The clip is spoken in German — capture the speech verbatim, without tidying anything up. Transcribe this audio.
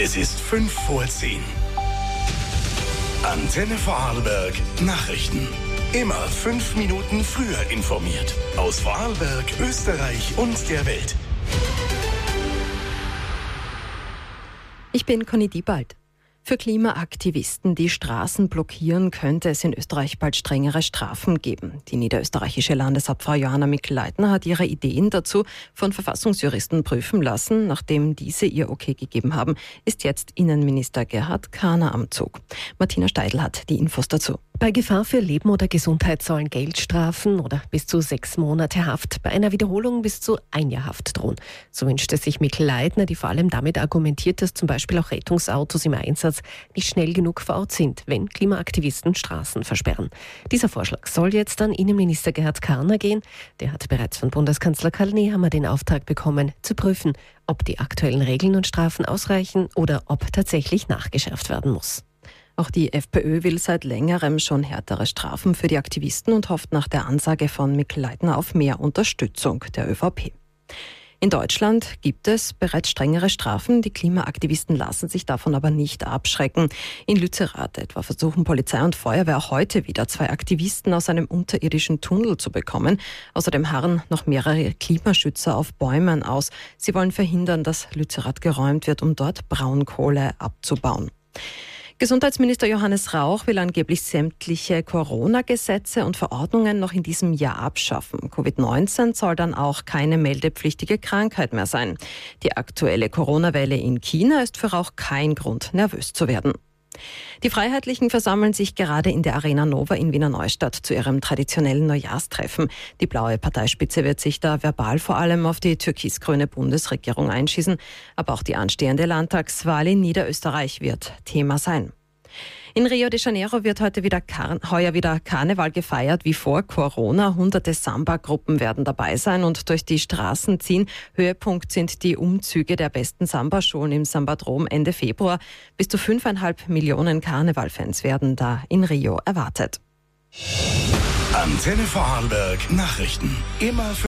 Es ist fünf vor zehn. Antenne Vorarlberg Nachrichten. Immer fünf Minuten früher informiert. Aus Vorarlberg, Österreich und der Welt. Ich bin Conny Diebald. Für Klimaaktivisten, die Straßen blockieren, könnte es in Österreich bald strengere Strafen geben. Die niederösterreichische Landeshauptfrau Johanna Mikl-Leitner hat ihre Ideen dazu von Verfassungsjuristen prüfen lassen. Nachdem diese ihr Okay gegeben haben, ist jetzt Innenminister Gerhard Kahner am Zug. Martina Steidl hat die Infos dazu. Bei Gefahr für Leben oder Gesundheit sollen Geldstrafen oder bis zu sechs Monate Haft, bei einer Wiederholung bis zu ein Jahr Haft drohen. So wünscht es sich Mikl-Leitner, die vor allem damit argumentiert, dass zum Beispiel auch Rettungsautos im Einsatz nicht schnell genug vor Ort sind, wenn Klimaaktivisten Straßen versperren. Dieser Vorschlag soll jetzt an Innenminister Gerhard Kahner gehen. Der hat bereits von Bundeskanzler Karl Nehammer den Auftrag bekommen, zu prüfen, ob die aktuellen Regeln und Strafen ausreichen oder ob tatsächlich nachgeschärft werden muss. Auch die FPÖ will seit längerem schon härtere Strafen für die Aktivisten und hofft nach der Ansage von Mikl-Leitner auf mehr Unterstützung der ÖVP. In Deutschland gibt es bereits strengere Strafen. Die Klimaaktivisten lassen sich davon aber nicht abschrecken. In Lützerath etwa versuchen Polizei und Feuerwehr auch heute wieder zwei Aktivisten aus einem unterirdischen Tunnel zu bekommen. Außerdem harren noch mehrere Klimaschützer auf Bäumen aus. Sie wollen verhindern, dass Lützerath geräumt wird, um dort Braunkohle abzubauen. Gesundheitsminister Johannes Rauch will angeblich sämtliche Corona-Gesetze und Verordnungen noch in diesem Jahr abschaffen. Covid neunzehn soll dann auch keine meldepflichtige Krankheit mehr sein. Die aktuelle Corona-Welle in China ist für Rauch kein Grund, nervös zu werden. Die Freiheitlichen versammeln sich gerade in der Arena Nova in Wiener Neustadt zu ihrem traditionellen Neujahrstreffen. Die blaue Parteispitze wird sich da verbal vor allem auf die türkis-grüne Bundesregierung einschießen. Aber auch die anstehende Landtagswahl in Niederösterreich wird Thema sein. In Rio de Janeiro wird heute wieder Kar- heuer wieder Karneval gefeiert wie vor Corona. Hunderte Samba-Gruppen werden dabei sein und durch die Straßen ziehen. Höhepunkt sind die Umzüge der besten Samba-Schulen im Sambadrom Ende Februar. Bis zu fünfeinhalb Millionen Karnevalfans werden da in Rio erwartet. Antenne Vorarlberg Nachrichten. Immer